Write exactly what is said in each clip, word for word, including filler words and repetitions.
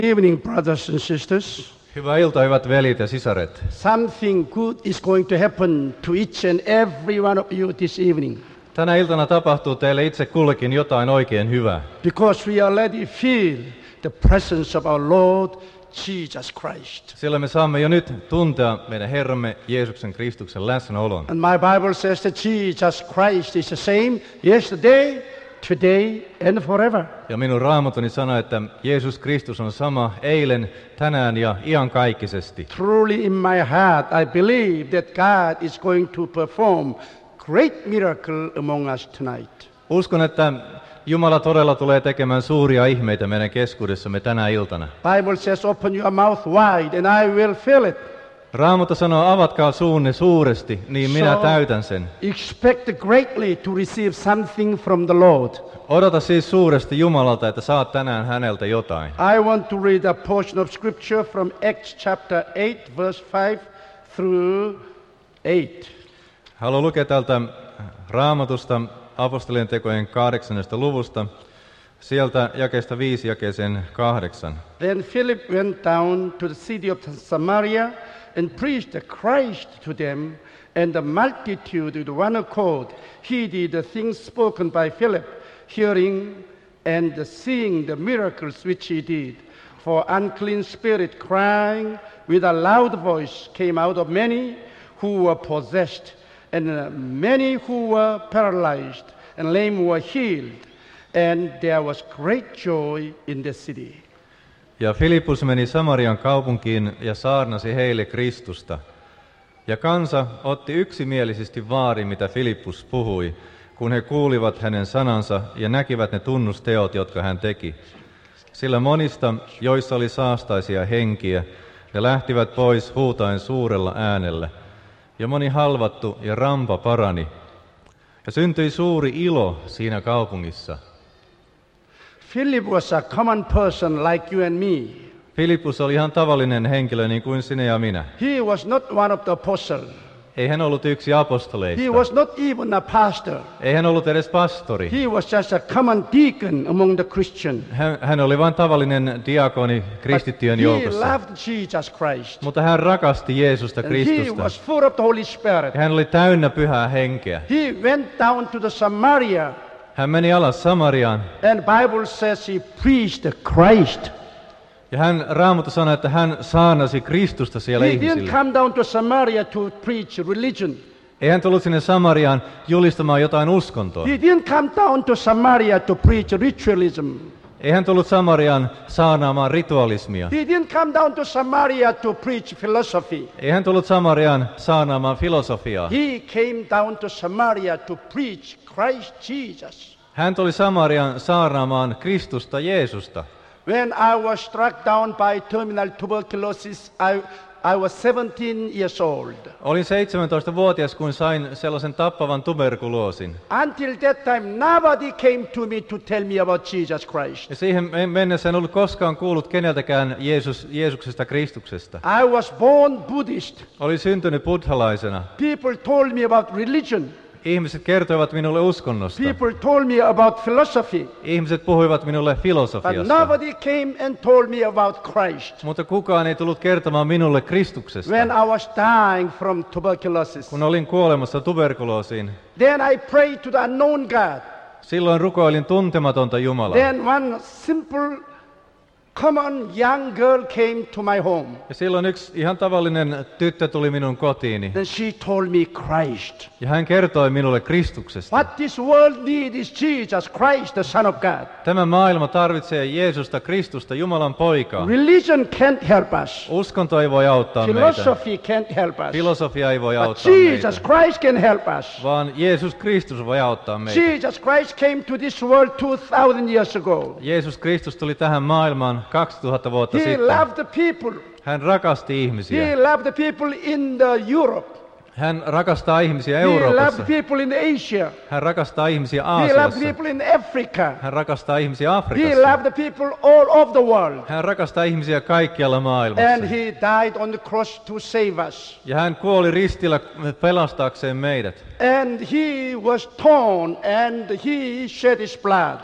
Evening, brothers and sisters. Hyvää iltaa, hyvät veljet ja sisaret. Something good is going to happen to each and every one of you this evening. Tänä iltana tapahtuu teille itse kullekin jotain oikein hyvää. Because we already feel the presence of our Lord Jesus Christ. Sillä me saamme jo nyt tuntea meidän Herramme Jeesuksen Kristuksen läsnäolon. And my Bible says that Jesus Christ is the same yesterday, today and forever. Ja minun raamatuni sanoo, että Jeesus Kristus on sama eilen, tänään ja iankaikkisesti. Truly in my heart I believe that God is going to perform great miracle among us tonight. Uskon, että Jumala todella tulee tekemään suuria ihmeitä meidän keskuudessamme tänä iltana. Bible says open your mouth wide and I will fill it. Raamattu sanoo, avatkaa suunne suuresti, niin minä täytän sen. Expect greatly to receive something from the Lord. Odota siis suuresti Jumalalta, että saat tänään häneltä jotain. I want to read a portion of scripture from Acts chapter eight, verse five through eight. Haluan lukea täältä Raamatusta apostolien tekojen kahdeksannesta luvusta, sieltä jakeesta viisi jakeeseen kahdeksan. Then Philip went down to the city of Samaria and preached the Christ to them, and the multitude with one accord heeded the things spoken by Philip, hearing and seeing the miracles which he did. For unclean spirit crying with a loud voice came out of many who were possessed, and many who were paralyzed and lame were healed, and there was great joy in the city. Ja Filippus meni Samarian kaupunkiin ja saarnasi heille Kristusta. Ja kansa otti yksimielisesti vaari, mitä Filippus puhui, kun he kuulivat hänen sanansa ja näkivät ne tunnusteot, jotka hän teki. Sillä monista, joissa oli saastaisia henkiä, ne lähtivät pois huutaen suurella äänellä. Ja moni halvattu ja rampa parani. Ja syntyi suuri ilo siinä kaupungissa. Philip was a common person like you and me. Filippus oli ihan tavallinen henkilö niin kuin sinä ja minä. He was not one of the apostles. Ei hän ollut yksi apostoleista. He was not even a pastor. Ei hän ollut edes pastori. He was just a common deacon among the Christians. Hän, hän oli vain tavallinen diakoni kristittyjen joukossa. He loved Jesus Christ. Mutta hän rakasti Jeesusta Kristusta. He was full of the Holy Spirit. Hän oli täynnä pyhää henkeä. He went down to the Samaria. Hän meni alas Samariaan. And Bible says he preached the Christ. Ja hän Raamattu sanoi, että hän saarnasi Kristusta siellä He ihmisille. didn't come down to Samaria to preach religion. Ei hän tullut sinne Samariaan julistamaan jotain uskontoa. He didn't come down to Samaria to preach ritualism. Ei hän tullut Samariaan saarnaamaan ritualismia. He didn't come down to Samaria to preach philosophy. Ei hän tullut Samariaan saarnaamaan filosofiaa. He came down to Samaria to preach Christ Jesus. Hän tuli Samariaan saarnaamaan Kristusta Jeesusta. When I was struck down by terminal tuberculosis, I, I was seventeen years old. Olin seitsemäntoistavuotias, kun sain sellaisen tappavan tuberkuloosin. Until that time, nobody came to me to tell me about Jesus Christ. Ja siihen mennessä en ollut koskaan kuullut keneltäkään Jeesus, Jeesuksesta Kristuksesta. I was born Buddhist. Olin syntynyt buddhalaisena. People told me about religion. Ihmiset kertoivat minulle uskonnosta. People told me about philosophy. Ihmiset puhuivat minulle But filosofiasta. nobody came and told me about Christ. Mutta kukaan ei tullut kertomaan minulle Kristuksesta. When I was dying from tuberculosis, Kun olin kuolemassa tuberkuloosiin, then I prayed to the unknown God. silloin rukoilin tuntematonta Jumalaa. Then one simple, common young girl came to my home. Ja silloin yksi ihan tavallinen tyttö tuli minun kotiini. Then she told me Christ. Ja hän kertoi minulle Kristuksesta. What this world needs is Jesus Christ, the Son of God. Tämä maailma tarvitsee Jeesusta, Kristusta, Jumalan poikaa. Religion can't help us. Uskonto ei voi auttaa meitä. Philosophy can't help us. Filosofia ei voi But auttaa Jesus meitä. Christ can help us. Vaan Jeesus Kristus voi auttaa meitä. Jesus Christ came to this world two thousand years ago. Jeesus Kristus tuli tähän maailmaan kaksituhatta vuotta He sitten. loved the people. Hän rakasti ihmisiä. He loved the people in the Europe. Hän rakastaa ihmisiä He loved Euroopassa. people in Asia. Hän rakastaa ihmisiä He loved Aasiassa. people in Africa. Hän rakastaa ihmisiä He Afrikassa. loved the people all over the world. Hän rakastaa ihmisiä kaikkialla maailmassa. And he died on the cross to save us. Ja hän kuoli ristillä pelastaakseen meidät. And he was torn and he shed his blood.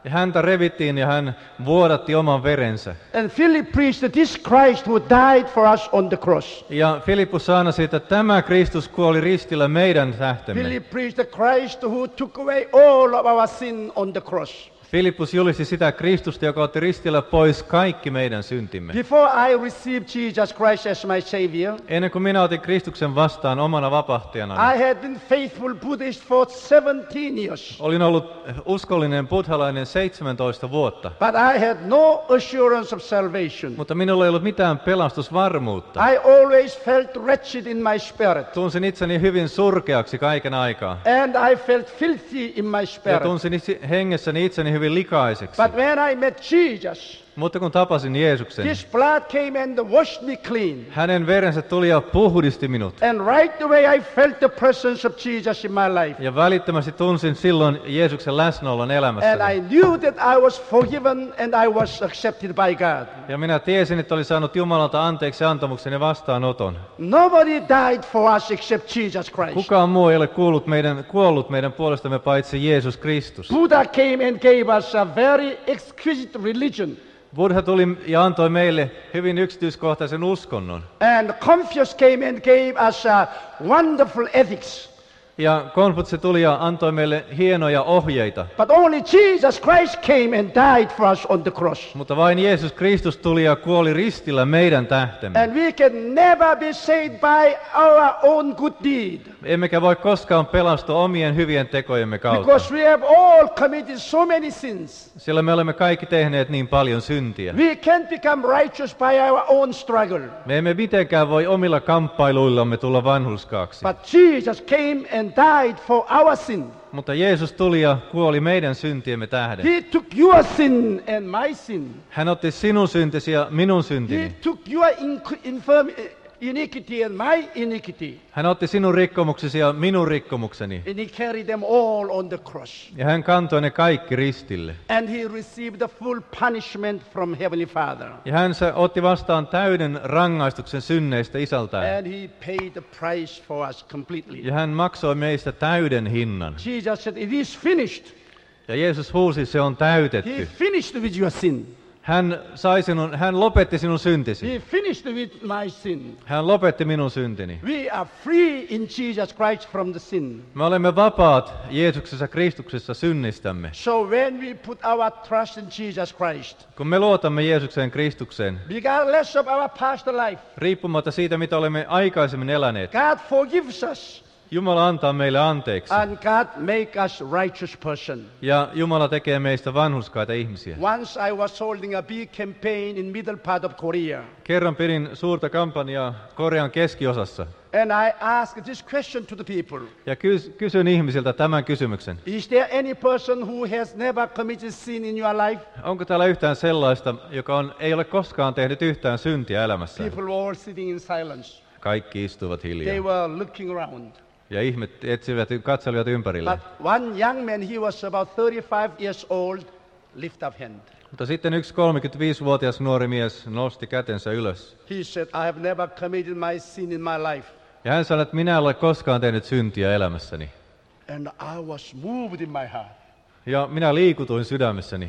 Ja häntä revittiin ja hän vuodatti oman verensä. And Philip preached this Christ who died for us on the cross. Ja Filippus saanasi, että tämä Kristus kuoli ristillä meidän tähtemme. Philip preached the Christ who took away all of our sin on the cross. Filippus julisti sitä Kristusta, joka otti ristillä pois kaikki meidän syntimme. Before I received Jesus Christ as my Savior, Ennen kuin minä otin Kristuksen vastaan omana vapahtajanani, I had been faithful Buddhist for seventeen years. olin ollut uskollinen buddhalainen seitsemäntoista vuotta, But I had no assurance of salvation. mutta minulla ei ollut mitään pelastusvarmuutta. I always felt wretched in my spirit. Tunsin itseni hyvin surkeaksi kaiken aikaa. And I felt filthy in my Ja spirit. tunsin itse, hengessäni itseni hyvin likaiseksi. But when I met Jesus, Mutta kun tapasin Jeesuksen, His blood came and washed me clean. hänen verensä tuli ja puhdisti minut. And right away I felt the presence of Jesus in my life. Ja välittömästi tunsin silloin Jeesuksen läsnäolon And elämässäni. I knew that I was forgiven and I was accepted by God. Ja minä tiesin, että olin saanut Jumalalta anteeksi antamuksen ja vastaanoton. Nobody died for us except Jesus Christ. Kukaan muu ei ole kuullut meidän, kuollut meidän puolestamme paitsi Jeesus Kristus. Buddha came and gave us a very exquisite religion. Buddha tuli ja antoi meille hyvin yksityiskohtaisen uskonnon. And Confucius came and gave us a wonderful ethics. Ja Konfutse tuli ja antoi meille hienoja ohjeita. But only Jesus Christ came and died for us on the cross. Mutta vain Jeesus Kristus tuli ja kuoli ristillä meidän tähtemme. And we can never be saved by our own good deed. Emmekä voi koskaan pelastua omien hyvien tekojemme kautta. Because we have all committed so many sins. Sillä me olemme kaikki tehneet niin paljon syntiä. We can't become righteous by our own struggle. Me emme mitenkään voi omilla kamppailuillamme tulla vanhurskaaksi. But Jesus came and died for our sin. Mutta Jeesus tuli ja kuoli meidän syntiemme tähden. He took your sin and my sin. Hän otti sinun syntisi ja minun He syntini. took your inc- infirm- iniquity and my iniquity. Hän otti sinun rikkomuksesi ja minun rikkomukseni. And He carried them all on the cross. Ja hän kantoi ne kaikki ristille. And He received the full punishment from Heavenly Father. Ja hän se otti vastaan täyden rangaistuksen synneistä isältään. And He paid the price for us completely. Ja hän maksoi meistä täyden hinnan. Jesus said, it is finished. Ja Jeesus huusi, se on He täytetty. finished with your sin. Hän, sai sinun, hän lopetti sinun syntisi. He finished with my sin. Hän lopetti minun syntini. We are free in Jesus Christ from the sin. Me olemme vapaat Jeesuksessa Kristuksessa synnistämme. So when we put our trust in Jesus Christ, Kun me luotamme Jeesukseen Kristukseen, regardless of our past life, riippumatta siitä, mitä olemme aikaisemmin eläneet, God forgives us Jumala antaa meille anteeksi. and God make us righteous person. Ja Jumala tekee meistä vanhurskaita ihmisiä. Once I was holding a big campaign in middle part of Korea, Kerran pidin suurta kampanjaa Korean keskiosassa. and I asked this question to the people. Ja kys- kysyn ihmisiltä tämän kysymyksen. Is there any person who has never committed sin in your life? Onko täällä yhtään sellaista, joka on, ei ole koskaan tehnyt yhtään syntiä elämässään? People were all sitting in silence. Kaikki istuivat They hiljaa. were looking around. Ja ihmet etsivät, katselivat ympärille. But one young man, he was about thirty-five years old, lift up hand. Mutta sitten yksi kolmekymmentäviisivuotias nuori mies nosti kätensä ylös. He said, I have never committed my sin in my life. Ja hän sanoi, että minä en ole koskaan tehnyt syntiä elämässäni. And I was moved in my heart. Ja minä liikutuin sydämessäni.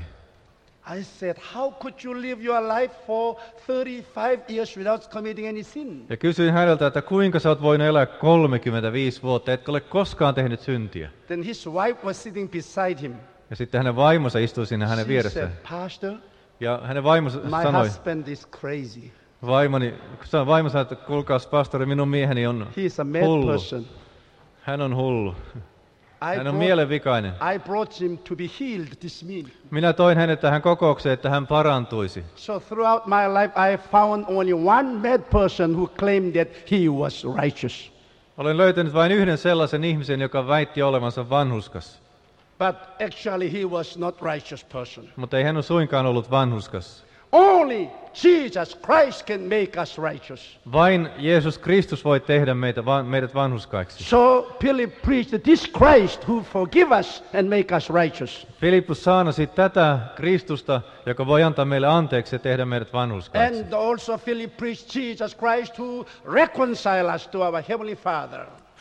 I said, how could you live your life for thirty-five years without committing any sin? Ja kysyin häneltä, että kuinka sä oot voinut elää kolmekymmentäviisi vuotta, etkä ole koskaan tehnyt syntiä. Then his wife was sitting beside him. Ja sitten hänen vaimonsa istui siinä hänen She vieressään. said, Pastor, Ja hänen vaimonsa my sanoi, husband is crazy. vaimoni, vaimo sanoi, että kuulkaas pastori, minun mieheni on He is a mad hullu. person. Hän on hullu. I Hän on brought, mielenvikainen. I brought him to be healed this mean. Minä toin hänet tähän kokoukseen, että hän parantuisi. So throughout my life, I found only one mad person who claimed that he was righteous. Olen löytänyt vain yhden sellaisen ihmisen, joka väitti olevansa vanhurskas. But actually he was not righteous person. Mutta ei hän ole suinkaan ollut vanhurskas. Only Jesus Christ can make us righteous. Vain Jeesus Kristus voi tehdä meitä, meidät vanhurskaiksi. So Philip preached this Christ who forgive us and make us righteous. Filippus saanasi tätä Kristusta, joka voi antaa meille anteeksi ja tehdä meidät vanhurskaiksi. And also Philip preached Jesus Christ who reconcile us to our Heavenly Father.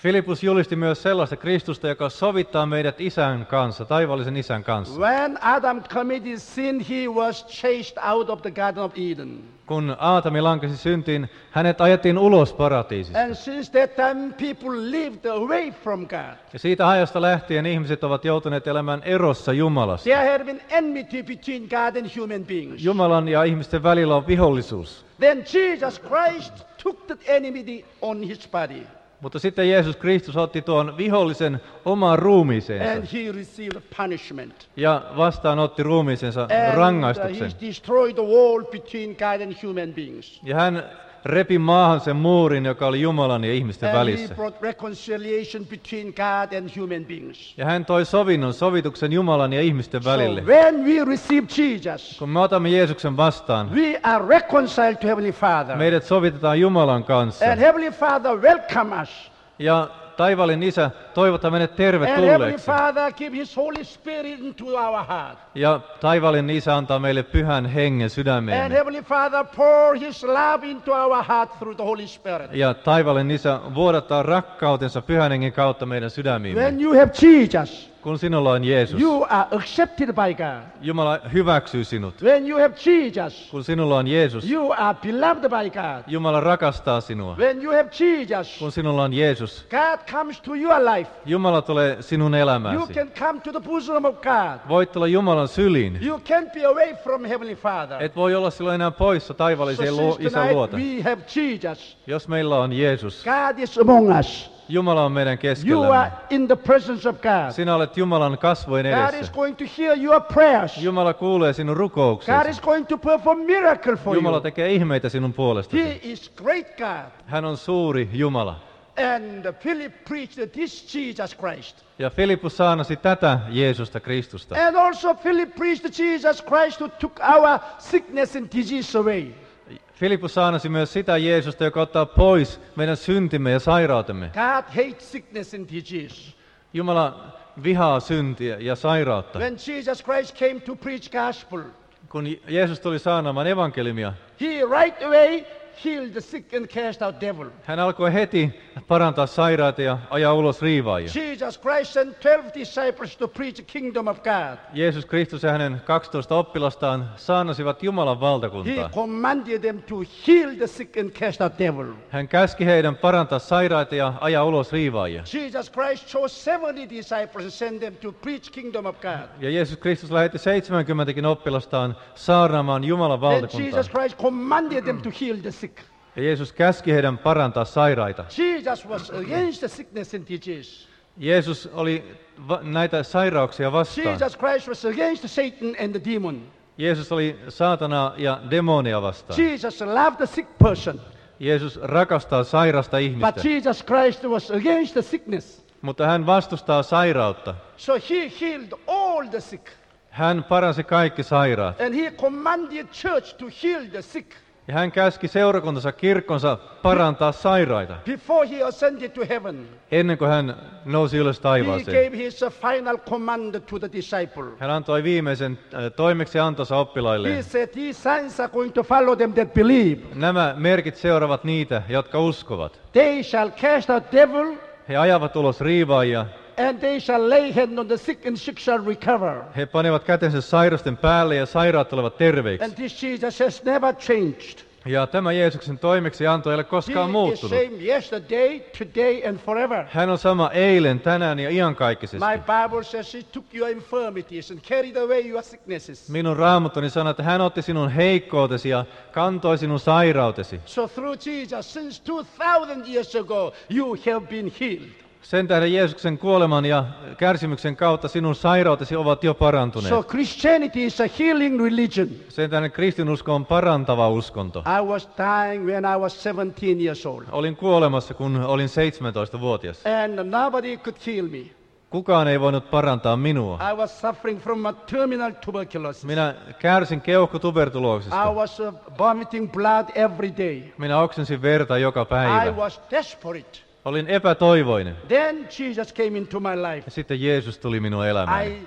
Filippus julisti myös sellaista Kristusta, joka sovittaa meidät isän kanssa, taivaallisen isän kanssa. When Adam committed sin, he was chased out of the Garden of Eden. Kun Aatami lankesi syntiin, hänet ajettiin ulos paratiisista. And since that time, people lived away from God. Ja siitä ajasta lähtien ihmiset ovat joutuneet elämään erossa Jumalasta. There had been enmity between God and human beings. Jumalan ja ihmisten välillä on vihollisuus. Then Jesus Christ took that enmity on his body. Mutta sitten Jeesus Kristus otti tuon vihollisen omaan ruumiiseensa And he received punishment. ja vastaanotti ruumiisensa And uh, rangaistuksen. he destroyed the wall between God and human beings. Ja hän repi maahan sen muurin, joka oli Jumalan ja ihmisten And he välissä. brought reconciliation between God and human beings. Ja hän toi sovinnon, sovituksen Jumalan ja ihmisten So välille. when we receive Jesus, Kun me otamme Jeesuksen vastaan, we are reconciled to Heavenly Father. meidät sovitetaan Jumalan kanssa. And Heavenly Father welcome us. Ja taivallinen Isä toivottaa meidät And Heavenly tervetulleeksi. Father give His Holy Spirit into our heart. Ja taivallinen Isä antaa meille pyhän hengen And sydämeemme. Heavenly Father pour His love into our heart through the Holy Spirit. Ja taivallinen Isä vuodattaa rakkautensa pyhän hengen kautta meidän sydämiimme. When you have Jesus, Kun sinulla on Jeesus, you are accepted by God. Jumala hyväksyy sinut. When you have Jesus, Kun sinulla on Jeesus, you are beloved by God. Jumala rakastaa sinua. When you have Jesus, Kun sinulla on Jeesus, God comes to your life. Jumala tulee sinun You elämääsi. can come to the bosom of God. Voit tulla Jumalan syliin. You can't be away from Heavenly Father. Et voi olla silloin enää poissa So taivallisen lu- since isän tonight luota. we have Jesus. Jos meillä on Jeesus, God is among us. Jumala on meidän You keskellämme. are in the presence of God. Sinä olet Jumalan kasvojen God is edessä. going to hear your prayers. Jumala kuulee sinun God rukouksesi. is going to perform miracle for Jumala you. tekee ihmeitä sinun He puolestasi. is great God. Hän on suuri Jumala. And Philip preached this Jesus Christ. Ja Filippus saarnasi tätä Jeesusta Kristusta. And also Philip preached Jesus Christ who took our sickness and disease away. Filippus saarnasi myös sitä Jeesusta, joka ottaa pois meidän syntimme ja sairautemme. God hates sickness and disease. Jumala vihaa syntiä ja sairautta. When Jesus Christ came to preach gospel, Kun Jeesus tuli saarnaamaan evankeliumia, he right away healed the sick and cast out devil. hän alkoi heti parantaa sairaita ja ajaa ulos riivaajia. Jesus Christ sent twelve disciples to preach the kingdom of God. Jeesus Kristus ja hänen kaksitoista oppilastaan saarnasivat Jumalan He valtakuntaa. commanded them to heal the sick and cast out devil. Hän käski heidän parantaa sairaita ja ajaa ulos riivaajia. Jesus Christ chose seventy disciples and sent them to preach kingdom of God. Ja Jeesus Kristus lähetti seitsemänkymmentäkin oppilastaan saarnaamaan Jumalan Then valtakuntaa. Jesus Christ commanded them to heal the sick. Ja Jeesus käski heidän parantaa sairaita. Jesus was against the sickness and disease. Jeesus oli va- näitä sairauksia vastaan. Jesus Christ was against Satan and the demon. Jeesus oli saatanaa ja demonia vastaan. Jesus loved the sick person. Jeesus rakastaa sairasta But ihmistä, Jesus Christ was against the sickness. mutta hän vastustaa sairautta. So he healed all the sick. Hän paransi kaikki sairaat. And he commanded church to heal the sick Ja hän käski seurakuntansa, kirkkonsa parantaa sairaita before he ascended to heaven. ennen kuin hän nousi ylös He taivaaseen. gave his uh, final command to the disciple. Hän antoi viimeisen äh, toimeksiantonsa He oppilailleen. said, these signs are going to follow them that believe. Nämä merkit seuraavat niitä, jotka uskovat. They shall cast out devil, He ajavat ulos riivaajia. and they shall lay hand on the sick, and sick shall recover. He panevat kätensä sairasten päälle ja sairaat tulevat terveiksi. And this Jesus has never changed. Ja tämä Jeesuksen toimeksianto ei ole He koskaan is muuttunut. same yesterday, today, and forever. Hän on sama eilen, tänään ja My iankaikkisesti. Bible says he took your infirmities and carried away your sicknesses. Minun raamattoni sanoo, että hän otti sinun heikkoutesi ja kantoi sinun sairautesi. So through Jesus, since two thousand years ago, you have been healed. Sen tähden Jeesuksen kuoleman ja kärsimyksen kautta sinun sairautesi ovat jo parantuneet. So Christianity is a healing religion. Sen tähden kristinusko on parantava uskonto. I was dying when I was seventeen years old. Olin kuolemassa, kun olin seitsemäntoistavuotias. And nobody could heal me. Kukaan ei voinut parantaa minua. I was suffering from a terminal tuberculosis. Minä kärsin I keuhkotuberkuloosista. was uh, vomiting blood every day. Minä oksensin verta joka I päivä. was desperate. Olin epätoivoinen. Then Jesus came into my life. Ja sitten Jeesus tuli minun elämääni. I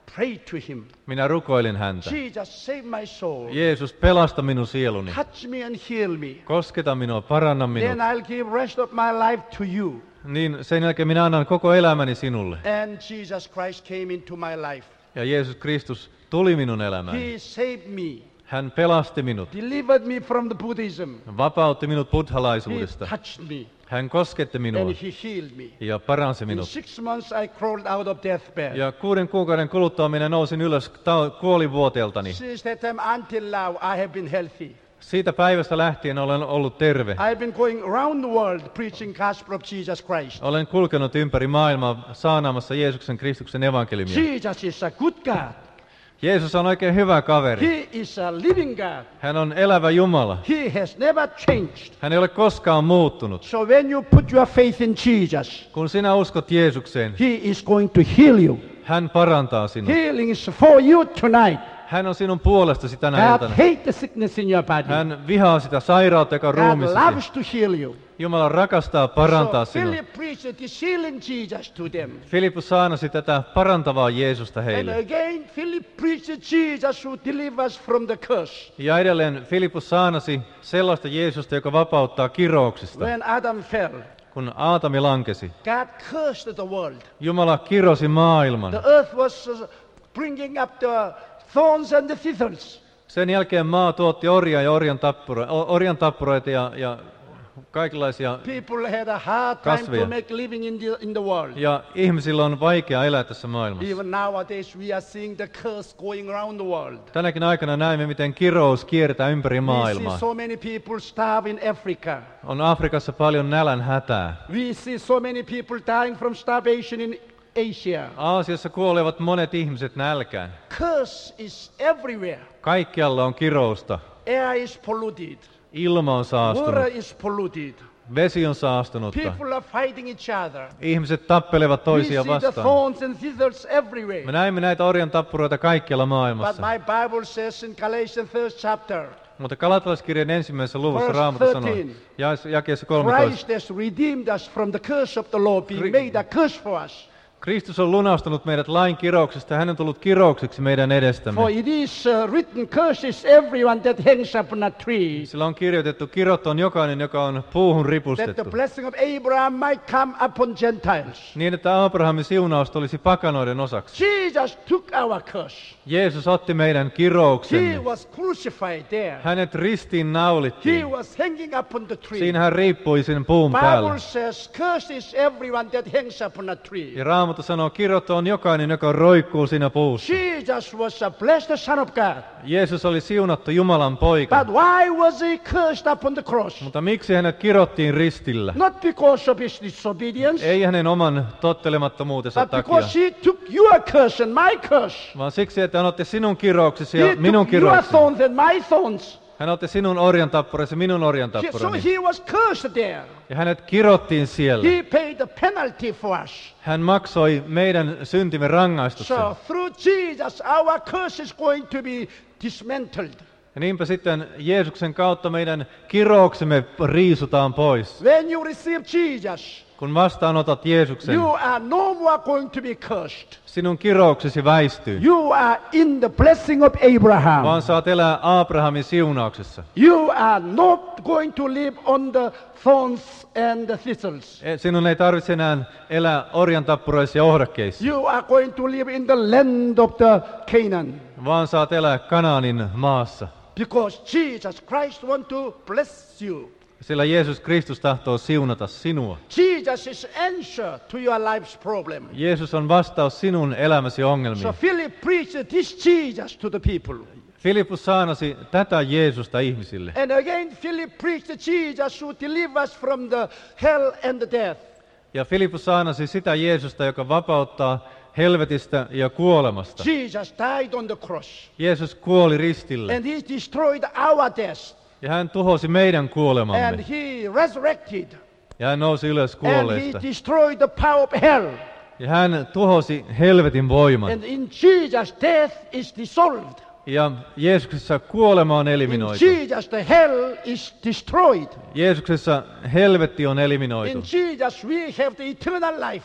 prayed to him. Minä rukoilin häntä. Jesus, save my soul. Jeesus, pelasta minun sieluni. Touch me and heal me. Kosketa minua, paranna minut. Then I'll give rest of my life to you. Niin sen jälkeen minä annan koko elämäni sinulle. And Jesus Christ came into my life. Ja Jeesus Kristus tuli minun elämääni. He saved me. Hän pelasti minut. Delivered me from the Buddhism. Vapautti minut He buddhalaisuudesta. touched me. Hän kosketti minua And he healed me. ja paransi In minut. six months I crawled out of deathbed. Ja kuuden kuukauden kuluttua minä nousin ylös ta- kuolivuoteeltani. Since that time until now I have been healthy. Siitä päivästä lähtien olen ollut terve. I've been going around the world preaching gospel of Jesus Christ. Olen kulkenut ympäri maailmaa saanaamassa Jeesuksen Kristuksen evankeliumia. Jesus is a good God. Jeesus on oikein hyvä kaveri. He is a living God. Hän on elävä Jumala. He has never changed. Hän ei ole koskaan muuttunut. So when you put your faith in Jesus, Kun sinä uskot Jeesukseen, He is going to heal you. hän parantaa sinua. Healing is for you tonight. Hän on sinun puolestasi tänä God iltana. hates the sickness in your body. Hän vihaa sitä sairautta, joka on God ruumiissasi. loves to heal you. Jumala rakastaa parantaa So sinua. Philip preached this healing Jesus to them. Filippus saanasi tätä parantavaa Jeesusta And heille. again, Philip preached Jesus who delivers from the curse. Ja edelleen Filippus saanasi sellaista Jeesusta, joka vapauttaa kirouksista. When Adam fell, Kun Aatami lankesi, God cursed the world. Jumala kirosi maailman. The earth was uh, bringing up the thorns and the thistles. Sen jälkeen maa tuotti orjaa ja orjan, tappuro, orjan tappuroita ja, ja kaikenlaisia. People had a hard time Kasveja. to make living in the, in the world. Ja ihmisillä on vaikea elää tässä maailmassa. Even nowadays we are seeing the curse going around the world. Tänäkin aikana näemme, miten kirous kiertää ympäri We maailmaa. see so many people starve in Africa. On Afrikassa paljon nälän hätää. We see so many people dying from starvation in Asia. Aasiassa kuolevat monet ihmiset nälkään. Curse is everywhere. Kaikkialla on kirousta. Air is polluted. Ilma on Water saastunut. is polluted. Vesi on saastunutta. People are fighting each other. Ihmiset tappelevat We toisia see the vastaan. thorns and thistles Me everywhere. näemme näitä orjan tappuroita kaikkialla But maailmassa. my Bible says in Galatians third chapter, Mutta Galatalaiskirjan ensimmäisessä luvussa Verse Raamattu sanoo, thirteen. ja- jakeessa kolmetoista, Christ has redeemed us from the curse of the law, being Kri- made a curse for us. Kristus on lunastanut meidät lain kirouksesta, hän on tullut kiroukseksi meidän edestämme. For it is uh, written, curses everyone that hangs upon a tree, Sillä on kirjoitettu, kirot on jokainen, joka on puuhun that the ripustettu. blessing of Abraham might come upon Gentiles. Niin, että Abrahamin siunaus tulisi pakanoiden osaksi. Jesus took our curse. Jeesus otti meidän He kirouksemme. was crucified there. Hänet ristiin He naulittiin. was hanging upon the tree. Siinä hän riippui sen puun päällä. Bible says, cursed is everyone that hangs upon a tree. Ja Raamattu sanoo, kirot on jokainen, joka roikkuu siinä puussa. Jesus was a blessed Son of God. Jeesus oli siunattu Jumalan poika. But why was he cursed upon the cross? Mutta miksi hänet kirottiin ristillä? Not because of his disobedience, Ei hänen oman tottelemattomuutensa but takia, because he took your curse and my curse. vaan siksi, että hän otti sinun kirouksesi He ja minun took your kiroukseni. thorns and my thorns. Hän otti sinun orjan tappuresi ja minun orjan He- So tappureni. he was cursed there. Ja hänet kirottiin siellä. He paid the penalty for us. Hän maksoi meidän syntimme rangaistuksen. So through Jesus, our curse is going to be dismantled. Ja niinpä sitten Jeesuksen kautta meidän kirouksemme riisutaan pois. When you receive Jesus, Kun vastaanotat Jeesuksen, you are no more going to be cursed. sinun kirouksesi väistyy. You are in the blessing of Abraham. Vaan saat elää Abrahamin siunauksessa. You are not going to live on the thorns and the thistles. E- Sinun ei tarvitse enää elää orjan tappuroissa ja ohdakkeissa, You are going to live in the land of the Canaan. vaan saat elää Kanaanin maassa. Because Jesus Christ want to bless you. Sillä Jeesus Kristus tahtoo siunata sinua. Jesus is answer to your life's problem. Jeesus on vastaus sinun elämäsi So ongelmiin. Philip preached this Jesus to the people. Filippus saanasi tätä Jeesusta ihmisille. And again Philip preached Jesus who delivers from the hell and the death. Ja Filippus saanasi sitä Jeesusta, joka vapauttaa helvetistä ja kuolemasta. Jesus died on the cross. Jeesus kuoli ristillä And he destroyed our death. ja hän tuhosi meidän And kuolemamme. he resurrected. Ja hän nousi ylös And he kuolleista. destroyed the power of hell. Ja hän tuhosi helvetin voiman. And in Jesus, death is dissolved. Ja Jeesuksessa kuolema on In eliminoitu. Jesus, the hell is destroyed. Jeesuksessa helvetti on In eliminoitu. Jesus, we have the eternal life.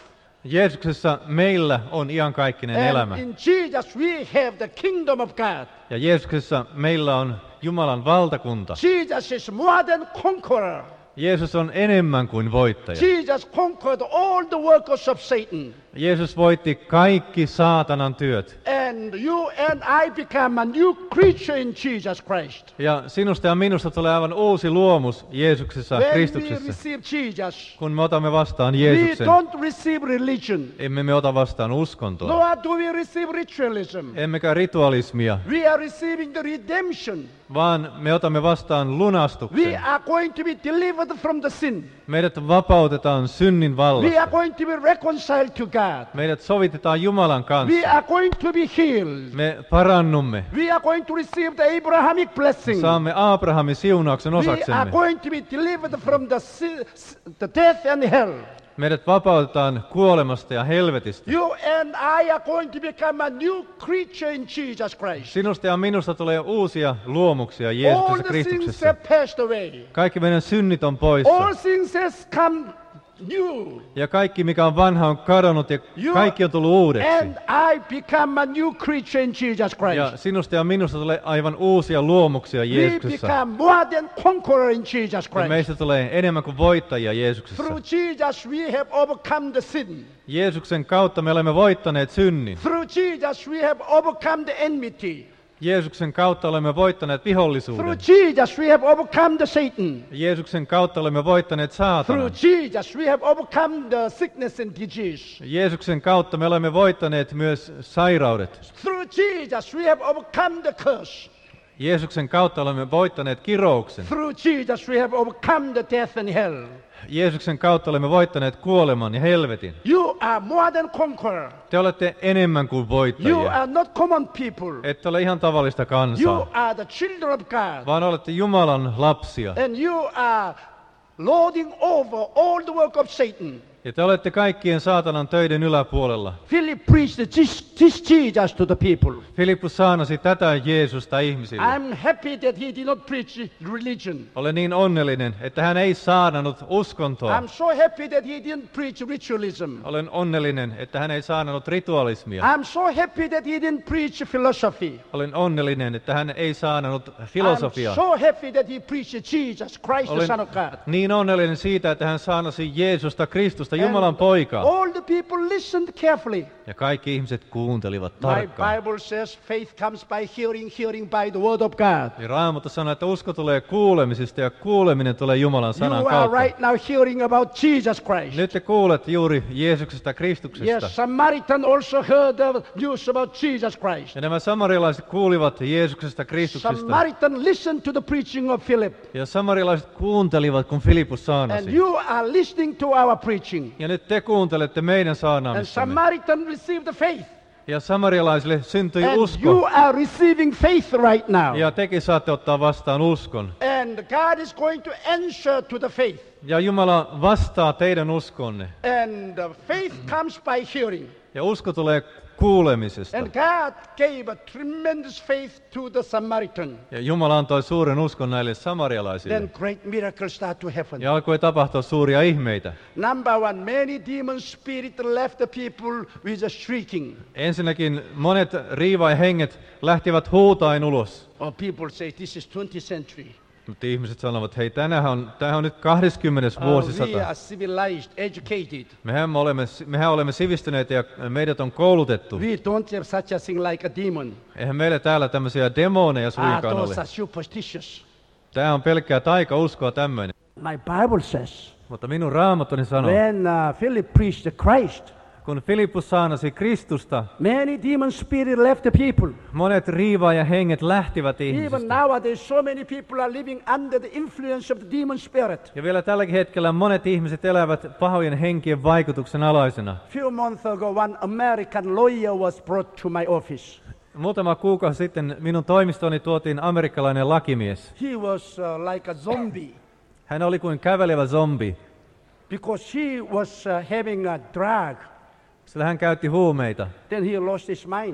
Jeesuksessa meillä on iankaikkinen elämä. And in Jesus we have the kingdom of God. Ja Jeesuksessa meillä on Jumalan valtakunta. Jesus is more than conqueror. Jeesus on enemmän kuin voittaja. Jesus conquered all the workers of Satan. Jeesus voitti kaikki saatanan työt. And you and I become a new creature in Jesus Christ. Ja sinusta ja minusta tulee aivan uusi luomus Jeesuksessa, When we Kristuksessa. receive Jesus, Kun me otamme vastaan we Jeesuksen, don't receive religion. emme me ota vastaan uskontoa. Nor do we receive ritualism. Emmekä ritualismia, We are receiving the redemption. vaan me otamme vastaan We lunastuksen. are going to be delivered from the sin. Meidät vapautetaan synnin We vallasta. are going to be reconciled to God. Meidät sovitetaan Jumalan We kanssa. are going to be healed. Me parannumme. We are going to receive the Abrahamic blessing. Saamme Abrahamin siunauksen We are osaksemme. going to be delivered from the, si- the death and hell. Meidät vapautetaan kuolemasta ja helvetistä. You and I are going to become a new creature in Jesus Christ. Sinusta ja minusta tulee uusia luomuksia All Jeesuksessa the things Kristuksessa. have passed away. Kaikki meidän synnit on All poissa. things has come new. Ja kaikki mikä on vanha on kadonnut ja You kaikki on tullut uudeksi. and I become a new creature in Jesus Ja Christ. sinusta ja minusta tulee aivan uusia luomuksia We Jeesuksessa. become more than conqueror in Jesus Ja Christ. meistä tulee enemmän kuin voittajia Jeesuksessa. Through Jesus we have overcome the sin. Jeesuksen kautta me olemme voittaneet synnin. Through Jesus we have overcome the enmity. Jeesuksen kautta olemme voittaneet Through vihollisuuden. Jesus we have overcome the Satan. Jeesuksen kautta olemme voittaneet Through saatanan. Jesus we have overcome the sickness and disease. Jeesuksen kautta me olemme voittaneet myös sairaudet. Through Jesus we have overcome the curse. Jeesuksen kautta olemme voittaneet kirouksen. Through Jesus we have overcome the death and hell. Jeesuksen kautta olemme voittaneet kuoleman ja helvetin. You are more than conqueror. Te olette enemmän kuin You voittajia. are not common people. Ette ole ihan tavallista You kansaa, are the children of God. vaan olette Jumalan lapsia. And you are lording over all the work of Satan. Ja te olette kaikkien saatanan töiden yläpuolella. Philip preached this, this Jesus to the people. Filippus saanasi tätä Jeesusta ihmisille. I'm happy that he did not preach religion. Olen niin onnellinen, että hän ei saananut uskontoa. I'm so happy that he didn't preach ritualism. Olen onnellinen, että hän ei saananut ritualismia. I'm so happy that he didn't preach philosophy. Olen onnellinen, että hän ei saananut I'm filosofiaa. so happy that he preached Jesus Christ, the Olen Son of God. niin onnellinen siitä, että hän saanasi Jeesusta Kristusta, And Jumalan poikaa. all the people listened carefully. Ja kaikki ihmiset kuuntelivat My tarkkaan. Bible says faith comes by hearing, hearing by the word of God. Ja Raamattu sanoo, että usko tulee kuulemisesta ja kuuleminen tulee Jumalan sanan You are kautta. right now hearing about Jesus Christ. Nyt te kuulette juuri Jeesuksesta Kristuksesta. Yes, Samaritan also heard the news about Jesus Christ. Ja nämä samarilaiset kuulivat Jeesuksesta Kristuksesta. Samaritan listened to the preaching of Philip. Ja samarilaiset kuuntelivat, kun Filippus And saanasi. you are listening to our preaching. Ja nyt te kuuntelette meidän And saanaamistamme. Samaritan received the faith. Ja samarialaisille syntyi And you usko. are receiving faith right now. Ja tekin saatte ottaa vastaan uskon. And God is going to answer to the faith. Ja Jumala vastaa teidän uskonne. And the faith comes by hearing. Ja usko tulee kuulemisesta. And God gave a tremendous faith to the Samaritan. Ja Jumala antoi suuren uskon näille samarialaisille. Then great miracles start to happen. Ja alkoi tapahtua suuria ihmeitä. Number one, many demon spirits left the people with a shrieking. Ensinnäkin monet riivaihenget lähtivät huutain ulos. Or people say this is twentieth century. Mutta ihmiset sanovat, hei tänään on, tämähän on nyt kahdeskymmenes Uh, we vuosisata. are civilized, educated. Mehän olemme, mehän olemme sivistyneitä ja meidät on koulutettu. We don't have such a thing like a demon. Eihän meillä täällä tämmöisiä demoneja Ah, suinkaan ole. those are superstitious. Tämä on pelkkää taikauskoa tämmöinen. My Bible says, Mutta minun raamattoni sanoo, when uh, Philip preached Christ, kun Filippus saanasi Kristusta, many demon spirits left the people. monet riivaaja henget lähtivät Even ihmisistä. nowadays, so many people are living under the influence of the demon spirit. Ja vielä tälläkin hetkellä monet ihmiset elävät pahojen henkien vaikutuksen alaisena. Few months ago, one American lawyer was brought to my office. Muutama kuukausi sitten minun toimistoni tuotiin amerikkalainen lakimies. He was uh, like a zombie Hän oli kuin kävelevä zombi, because he was uh, having a drug. sillä hän käytti huumeita. Then he lost his mind.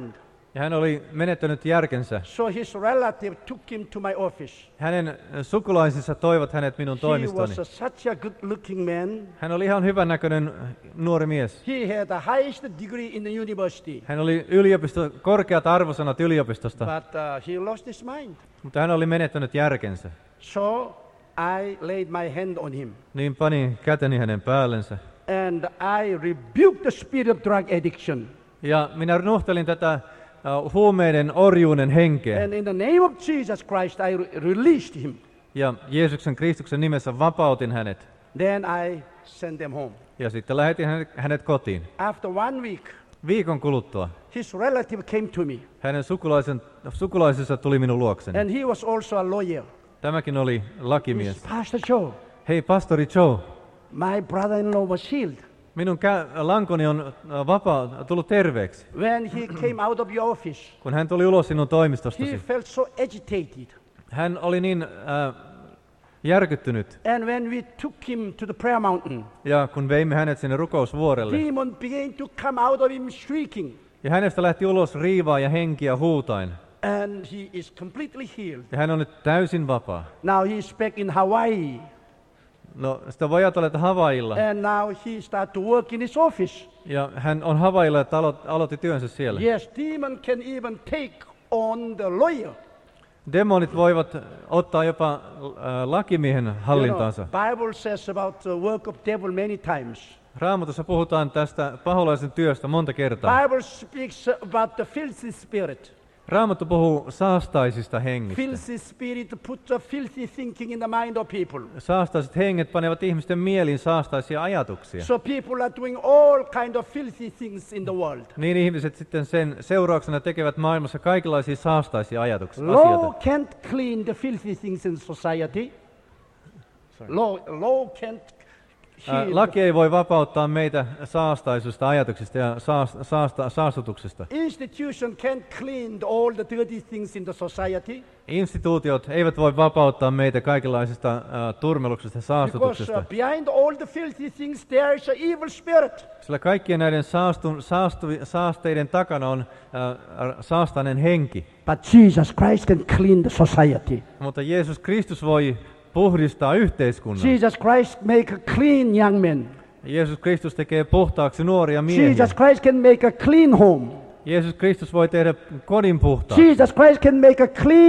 Ja hän oli menettänyt järkensä. So his relative took him to my office. Hänen sukulaisensa toivat hänet minun He toimistoni. was a, such a good-looking man. Hän oli ihan hyvännäköinen nuori mies. He had the highest degree in the university. Hän oli yliopisto, korkeat arvosanat yliopistosta, But uh, he lost his mind. mutta hän oli menettänyt järkensä. So I laid my hand on him. Niin panin käteni hänen päällensä. And I rebuked the spirit of drug addiction. Ja minä nuhtelin tätä uh, huumeiden orjuuden henkeä. And in the name of Jesus Christ, I re- released him. Ja Jeesuksen Kristuksen nimessä vapautin hänet. Then I sent them home. Ja sitten lähetin hänet, hänet kotiin. After one week, Viikon kuluttua his relative came to me. hänen sukulaisen, sukulaisensa tuli minun luokseni. And he was also a lawyer. Tämäkin oli lakimies. He's Pastor Joe. Hei, pastori Joe, My brother-in-law was healed. minun kä- lankoni on uh, vapaa, tullut terveeksi. When he came out of your office, Kun hän tuli ulos sinun he toimistostasi, felt so agitated. hän oli niin äh, järkyttynyt. And when we took him to the prayer mountain, Ja kun veimme hänet sinne rukousvuorelle, demon began to come out of him shrieking. ja hänestä lähti ulos riivaa ja henkiä huutain. And he is completely healed. Ja hän on nyt täysin vapaa. Now he's back in Hawaii. No, sitä voi ajatella, että Havailla. And now he started to work in his office. Ja hän on Havailla, että alo- aloitti työnsä siellä. Yes, demon can even take on the lawyer. Demonit voivat ottaa jopa äh, lakimiehen You know, hallintaansa. Bible says about the work of devil many times. Raamatussa puhutaan tästä paholaisen työstä monta kertaa. Bible speaks about the filthy spirit. Raamattu puhuu saastaisista hengistä. Filthy spirit put a filthy thinking in the mind of people. Saastaiset henget panevat ihmisten mieliin saastaisia ajatuksia. So people are doing all kind of filthy things in the world. Niin ihmiset sitten sen seurauksena tekevät maailmassa kaikenlaisia saastaisia ajatuksia. Law asioita. can't clean the filthy things in society. Law, law can't Ää, heal. Laki ei voi vapauttaa meitä saastaisista ajatuksista ja saast, saasta, saastutuksesta. Institution can't clean all the dirty things in the society. Instituutiot eivät voi vapauttaa meitä kaikenlaisista ää, turmeluksesta ja Because saastutuksesta. uh, behind all the filthy things there is an evil spirit. Sillä kaikkien näiden saastu, saastu, saasteiden takana on ää, saastainen henki. But Jesus Christ can clean the society. Mutta Jeesus Kristus voi puhdistaa yhteiskunnan. Jesus Christ make a clean young men. Jeesus Kristus tekee puhtaaksi nuoria miehiä. Jesus Christ can make a clean home. Jeesus Kristus voi tehdä kodin puhtaaksi. Jesus Christ can make a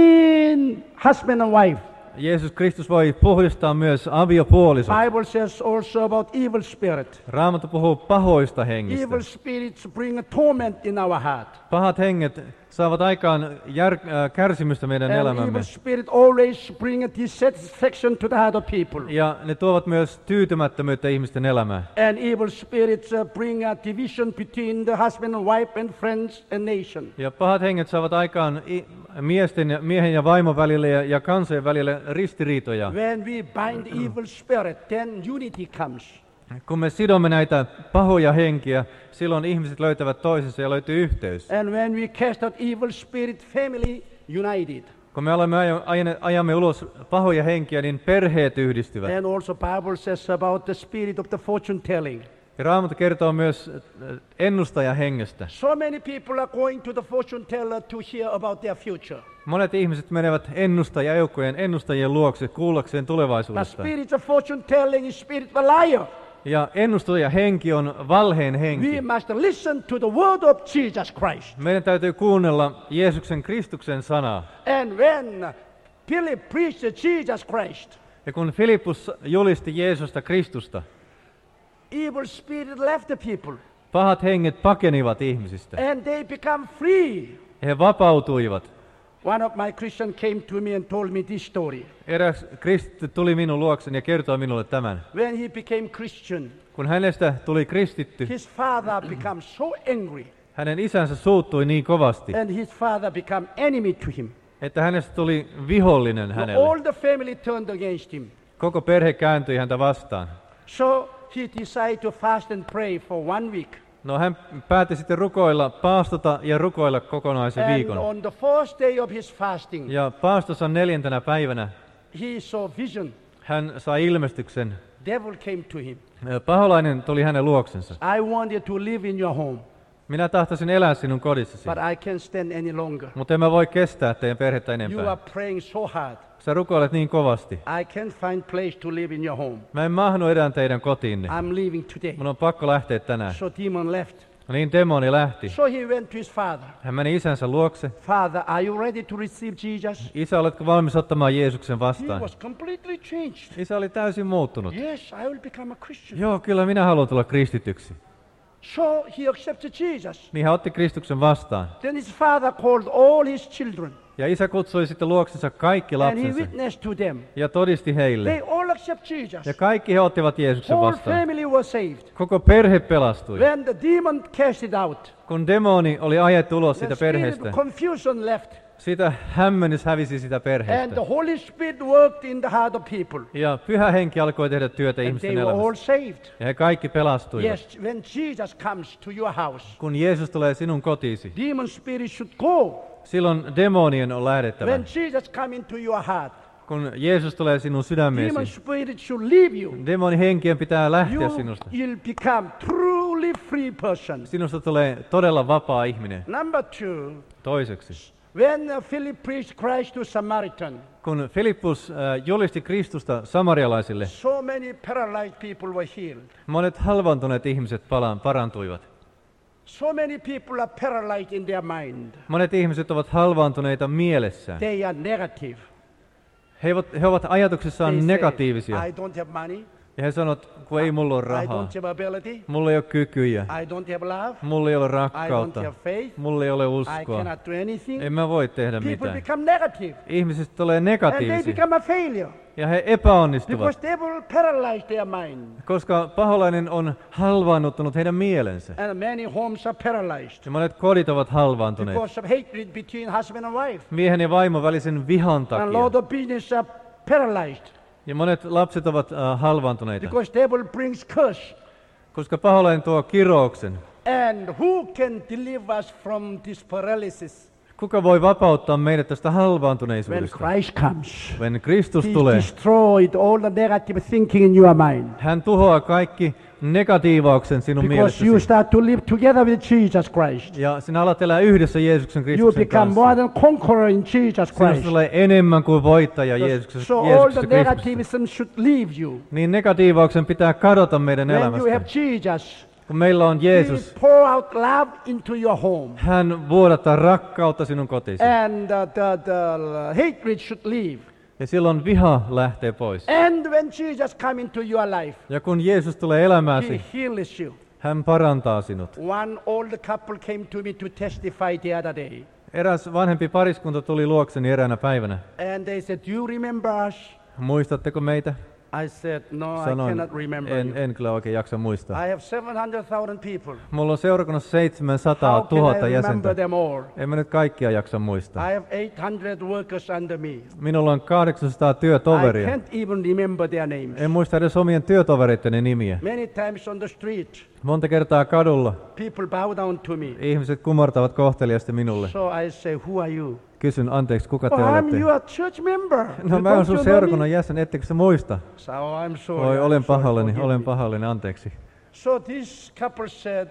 clean husband and wife. Jeesus Kristus voi puhdistaa myös aviopuolisot. Bible says also about evil spirit. Raamattu puhuu pahoista hengistä. Evil spirits bring a torment in our heart. Pahat henget saavat aikaan jär, äh, kärsimystä meidän And elämämme. evil spirit always bring a dissatisfaction to the heart of people. Ja ne tuovat myös tyytymättömyyttä ihmisten elämään. And evil spirits uh, bring a division between the husband and wife and friends and nation. Ja pahat henget saavat aikaan i- miesten ja, miehen ja vaimon välille ja, ja kansojen välille ristiriitoja. When we bind evil spirit, then unity comes. Kun me sidomme näitä pahoja henkiä, silloin ihmiset löytävät toisensa ja löytyy yhteys. And when we cast out evil spirit, family united. Kun me olemme aja- aja- ajamme ulos pahoja henkiä, niin perheet yhdistyvät. And also Bible says about the spirit of the fortune telling. Ja Raamattu kertoo myös äh, ennustajan hengestä. So many people are going to the fortune teller to hear about their future. Monet ihmiset menevät ennustajajoukkojen, ennustajien luokse kuullakseen The tulevaisuudesta. spirit of fortune telling is spirit of a liar. Ja ennustaja henki on valheen henki. We must listen to the word of Jesus Christ. Meidän täytyy kuunnella Jeesuksen Kristuksen sanaa. And when Philip preached Jesus Christ, Ja kun Filippus julisti Jeesusta Kristusta, evil spirit left the people pahat henget pakenivat ihmisistä. and they become free. He vapautuivat. One of my Christians came to me and told me this story. Eräs kristitty tuli minun luokseni ja kertoi minulle tämän. When he became Christian, Kun hänestä tuli kristitty, his father became so angry hänen isänsä suuttui niin kovasti, and his father became enemy to him. että hänestä tuli vihollinen So hänelle. all the family turned against him. Koko perhe kääntyi häntä vastaan. So he decided to fast and pray for one week. No hän päätti sitten rukoilla, paastota ja rukoilla kokonaisen And viikon. on the fourth day of his fasting, Ja paastosan neljäntenä päivänä he saw vision. hän sai ilmestyksen. Devil came to him. Paholainen tuli hänen luoksensa. I want you to live in your home. Minä tahtoisin elää sinun kodissasi, but I can't stand any longer. mutta en mä voi kestää teidän perhettä You enempää. are praying so hard. Sä rukoilet niin kovasti. I can't find place to live in your home. Mä en mahdu edään teidän kotiinne. I'm leaving today. Mun on pakko lähteä tänään. So demon left. Niin demoni lähti. So he went to his father. Hän meni isänsä luokse. Father, are you ready to receive Jesus? Isä, oletko valmis ottamaan Jeesuksen He vastaan? was completely changed. Isä oli täysin muuttunut. Yes, I will become a Christian. Joo, kyllä minä haluan tulla kristityksi. So he accepted Jesus. Niin hän otti Kristuksen vastaan. Then his father called all his children Ja isä kutsui sitten luoksensa kaikki and he lapsensa witnessed to them. ja todisti heille. They all accept Jesus. Ja kaikki he ottivat Jeesuksen Whole vastaan. family was saved. Koko perhe pelastui. When the demon cast it out, Kun demoni oli ajettu ulos the siitä spirit perheestä, of confusion left. sitä hämmennys hävisi sitä And perheestä. the Holy Spirit worked in the heart of people. Ja pyhä henki alkoi tehdä työtä And ihmisten they were all elämässä. saved. Ja he kaikki pelastuivat. Yes, when Jesus comes to your house, Kun Jeesus tulee sinun kotiisi, demon spirit should go. silloin demonien on lähdettävä. When Jesus comes into your heart, Kun Jeesus tulee sinun demon sydämeesi, spirit should leave you. demoni henkien pitää lähteä You sinusta. will become truly free person. Sinusta tulee todella vapaa ihminen. Number two, Toiseksi, when uh, Philip preached Christ to Samaritan, kun Filippus äh, julisti Kristusta samarialaisille, so many paralyzed people were healed. monet halvaantuneet ihmiset palaan, parantuivat. So many people are paralyzed in their mind. Monet ihmiset ovat halvaantuneita mielessään. They are negative. He ovat, he ovat They ajatuksissaan say, negatiivisia. I don't have money. Ja he sanovat, kun ei mulla ole I rahaa, don't have ability. mulla ei ole kykyjä, I don't have love. mulla ei ole I don't rakkautta, have faith. mulla ei ole I uskoa, cannot do anything. en mä voi tehdä People mitään. become negative. Ihmisistä tulee And they negatiivisia become a failure. ja he epäonnistuvat, Because they will paralyze their mind. koska paholainen on halvaannuttanut heidän mielensä. And many homes are paralyzed. Ja monet kodit ovat halvaantuneet Because of hatred between husband and wife. miehen ja vaimon välisen vihan And takia. lot of business are paralyzed. Ja monet lapset ovat uh, halvaantuneita, Because devil brings curse. koska paholainen tuo kirouksen. And who can deliver us from this paralysis? Kuka voi vapauttaa meidät tästä When halvaantuneisuudesta? Christ comes, When Kristus he tulee, destroyed all the negative thinking in your mind. hän tuhoaa kaikki negatiivauksen sinun Because you mielessäsi. start to live together with Jesus Christ. Ja sinä alat elää yhdessä Jeesuksen You Kristuksen become more kanssa. than conqueror in Jesus Sinusta Christ. tulee enemmän kuin voittaja Jeesuksessa, So all the Jeesuksessa Kristuksessa. negativism should leave you. Niin negatiivauksen pitää kadota meidän When you have elämästä. Jesus, Kun meillä on he Jeesus, pour out love into your home. hän vuodattaa rakkautta sinun kotiisi. And uh, the, the hatred should leave. Ja silloin viha lähtee pois. And when Jesus comes into your life, Ja kun Jeesus tulee he elämääsi, heals you. hän parantaa sinut. One old couple came to me to testify the other day. Eräs vanhempi pariskunta tuli luokseni eräänä päivänä. And they said, do you remember us? Muistatteko meitä? I said, no, I Sanoin, cannot remember en, you. en kyllä oikein jaksa muistaa. I have seven hundred thousand people. Mulla on seurakunnassa seitsemänsataa How can I tuhatta remember jäsentä. them all? En mä nyt kaikkia jaksa muistaa. I have eight hundred workers under me. Minulla on kahdeksansataa I työtoveria. can't even remember their names. En muista edes omien työtovereitteni nimiä. Many times on the street, Monta kertaa kadulla people bow down to me. ihmiset kumartavat kohteliasti minulle. So I say, who are you? Kysyn, anteeksi, kuka te Oh, I'm olette? your church member. No You mä oon don't sun you know seurakunnan me? jäsen, ettekö sä muista? So I'm sorry. Oi, I'm olen sorry, pahoillani, forgive olen me. pahoillani, anteeksi. So this couple said,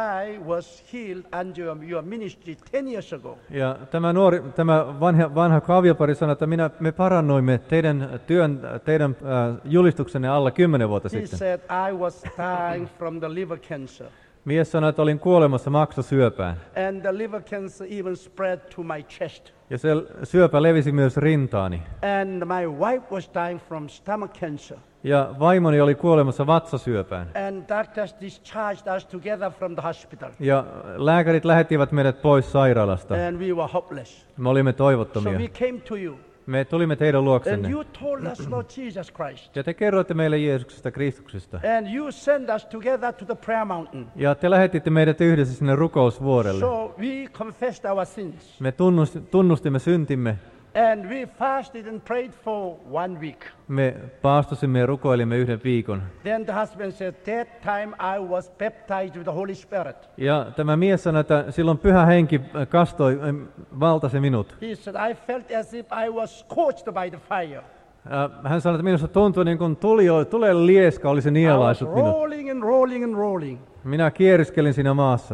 I was healed under your ministry ten years ago. Ja tämä nuori, tämä vanha, vanha kaviopari sanoi, että minä, me parannoimme teidän työn, teidän äh, julistuksenne alla kymmenen vuotta He sitten. said, I was dying from the liver cancer. Mies sanoi, että olin kuolemassa maksasyöpään. And the liver cancer even spread to my chest. Ja se syöpä levisi myös rintaani. And my wife was dying from stomach cancer. Ja vaimoni oli kuolemassa vatsasyöpään. And doctors discharged us together from the hospital. Ja lääkärit lähettivät meidät pois sairaalasta. And we were hopeless. Me olimme So toivottomia. we came to you. Me tulimme teidän And luoksenne. you told us, Lord Jesus Christ. Ja te kerroitte meille Jeesuksesta Kristuksesta. And you sent us together to the prayer mountain. Ja te lähetitte meidät yhdessä sinne rukousvuorelle. So we confessed our sins. Me tunnust- tunnustimme syntimme. And we fasted and prayed for one week. Me paastosimme ja rukoilimme yhden viikon. Then the husband said, that time I was baptized with the Holy Spirit. Ja tämä mies sanoi, että silloin pyhä henki kastoi, äh, valtasi minut. He said, I felt as if I was scorched by the fire. Äh, Hän sanoi, että minusta tuntui niin kuin tuli, tulen lieska olisi I was nielaissut minut. rolling and rolling and rolling. Minä kieriskelin siinä maassa.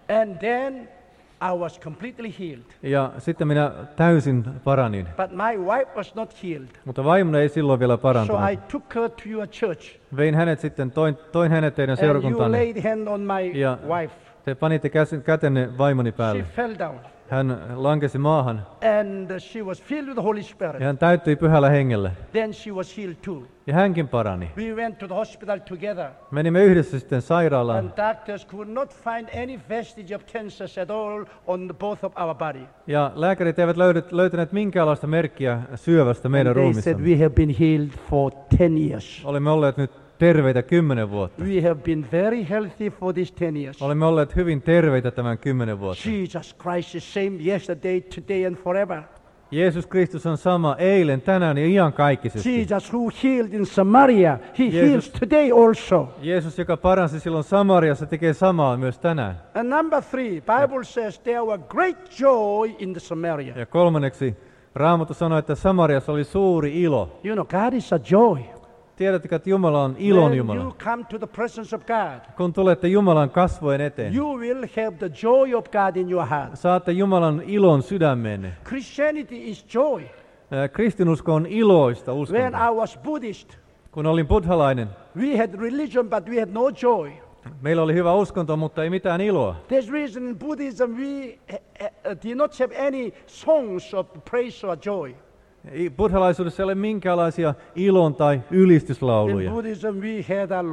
And then I was completely healed. Ja sitten minä täysin paranin. But my wife was not healed. Mutta vaimoni ei silloin vielä So parantunut. I took her to your church. Vein hänet sitten, toin, toin hänet teidän And you seurakuntaanne. laid hand on my Ja wife. te panitte käsin, kätenne vaimoni She päälle. fell down. Hän lankesi maahan And she was filled with the Holy Spirit. ja hän täyttyi pyhällä hengellä. Then she was healed too. Ja hänkin parani. We went to the hospital together. Menimme yhdessä sitten sairaalaan. And doctors could not find any vestige of cancers at all on both of our body. Ja lääkärit eivät löydet, löytäneet minkäänlaista merkkiä syövästä meidän And they said ruumissamme. we have been healed for ten years. Olemme olleet nyt terveitä kymmenen vuotta. We have been very healthy for these ten years. Olemme olleet hyvin terveitä tämän kymmenen vuotta. Jesus Christ is same yesterday, today and forever. Jeesus Kristus on sama eilen, tänään ja iankaikkisesti. Jesus who healed in Samaria, he Jesus- heals today also. Jeesus, joka paransi silloin Samariassa, tekee samaa myös tänään. And number three, Bible says there were great joy in the Samaria. Ja kolmanneksi, Raamattu sanoi, että Samariassa oli suuri ilo. You know, God is a joy. Tiedättekö, että Jumala on ilon When Jumala? you come to the presence of God, Kun tulette Jumalan kasvojen eteen, you will have the joy of God in your heart. saatte Jumalan ilon sydämeenne. Christianity is joy. Ää, Kristinusko on iloista When uskontoa. I was Buddhist, Kun olin buddhalainen, we had religion, but we had no joy. meillä oli hyvä uskonto, mutta ei mitään iloa. There's reason in Buddhism we uh, did not have any songs of praise or joy. Ei- Buddhalaisuudessa ei ole minkäänlaisia ilon tai In ylistyslauluja. Buddhism we had a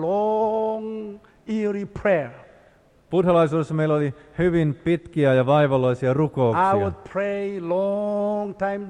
long, eerie prayer. Buddhalaisuudessa meillä oli hyvin pitkiä ja vaivalloisia I rukouksia. would pray long time,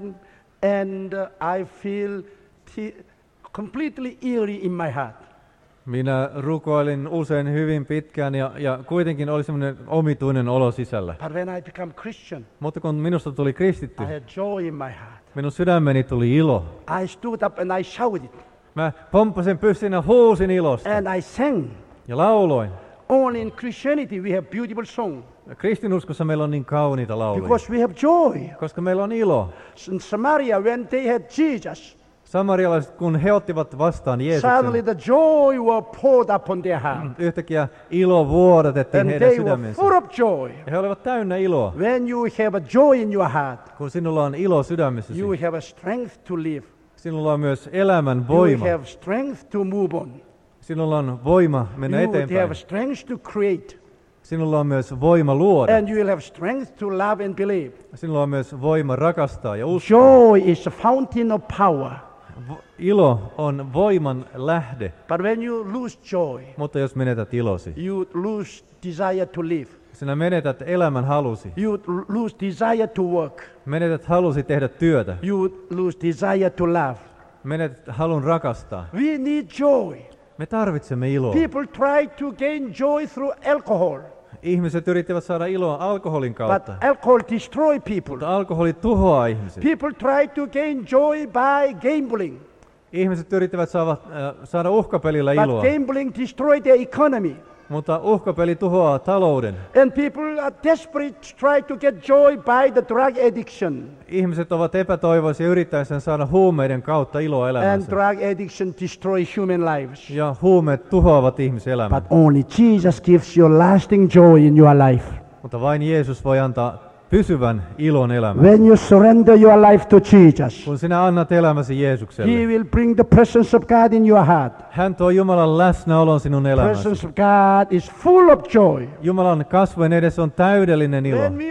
and uh, I feel t- completely eerie in my heart. Minä rukoilin usein hyvin pitkään ja, ja kuitenkin oli semmoinen omituinen olo sisällä. But when I became Christian, Mutta kun minusta tuli kristitty, I had joy in my heart. minun sydämeni tuli ilo. I stood up and I shouted, Mä pomppasin pyssyyn ja huusin ilosta and I sang. ja lauloin. Only in Christianity we have beautiful song, Kristinuskossa meillä on niin kauniita lauluja, because we have joy. koska meillä on ilo. In Samaria, when they had Jesus, Samarialaiset, kun he ottivat vastaan suddenly Jeesuksen, the joy were poured upon their heart. yhtäkkiä ilo vuodatettiin And heidän they were sydämensä. full of joy. Ja he olivat täynnä iloa. When you have a joy in your heart, Kun sinulla on ilo sydämessäsi, you have a strength to live. sinulla on myös elämän You voima. have strength to move on. Sinulla on voima mennä You would eteenpäin. have strength to create. Sinulla on myös voima luoda. And you will have strength to love and believe. Sinulla on myös voima rakastaa ja uskoa. Joy is a fountain of power. Vo- Ilo on voiman lähde, But when you lose joy, mutta jos menetät ilosi, you lose desire to live. sinä menetät elämän halusi. You lose desire to work. Menetät halusi tehdä työtä. You lose desire to love. Menetät halun rakastaa. We need joy. Me tarvitsemme iloa. People try to gain joy through alcohol, Ihmiset yrittävät saada iloa alkoholin but kautta, alcohol destroys people. mutta alkoholi tuhoaa ihmiset. People try to gain joy by gambling, Ihmiset yrittävät saada, äh, saada uhkapelillä but iloa, gambling destroys their economy. mutta uhkapeli tuhoaa talouden. And people are desperate to try to get joy by the drug addiction. Ihmiset ovat epätoivoisia yrittäessään saada huumeiden kautta iloa And elämäänsä. drug addiction destroys human lives. Ja huumeet tuhoavat ihmiselämän. But only Jesus gives you lasting joy in your life. Mutta vain Jeesus voi antaa pysyvän ilon elämään. When you surrender your life to Jesus, Kun sinä annat elämäsi He Jeesukselle, will bring the presence of God in your heart. hän tuo Jumalan läsnäolon sinun elämäsi. Presence of God is full of joy. Jumalan kasvojen edessä on täydellinen ilo. When we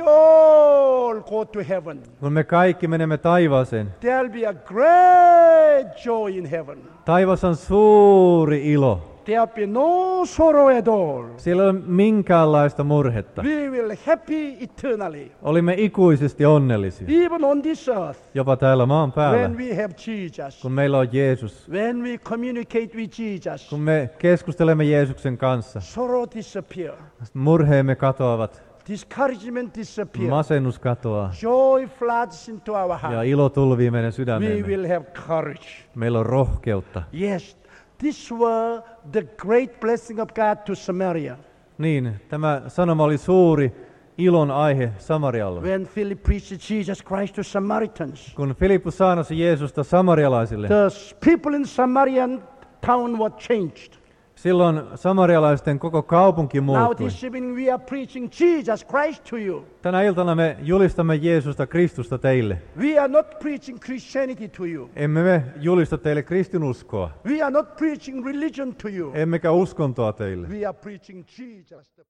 all go to heaven, Kun me kaikki menemme taivaaseen, there will be a great joy in heaven. taivas on suuri ilo. There will be no sorrow at all. Siellä ei ole minkäänlaista murhetta. We will happy eternally, Olimme ikuisesti onnellisia, even on this earth, jopa täällä maan päällä, when we have Jesus, kun meillä on Jeesus. when we communicate with Jesus. Kun me keskustelemme Jeesuksen kanssa, Sorrow disappear, murheemme katoavat, discouragement disappear, masennus katoaa joy floods into our ja heart. ilo tulvii meidän We sydämeemme. will have courage. Meillä on rohkeutta. Yes, this were the great blessing of God to Samaria. Niin, tämä sanoma oli suuri ilon aihe Samarialle. When Philip preached Jesus Christ to Samaritans, Kun Filippus saarnasi Jeesusta samarialaisille, the people in Samarian town were changed. Silloin samarialaisten koko kaupunki Now muuttui. this evening we are preaching Jesus Christ to you. Tänä iltana me julistamme Jeesusta Kristusta teille. We are not preaching Christianity to you. Emme me julista teille kristinuskoa, We are not preaching religion to you. emmekä uskontoa teille. We are preaching Jesus.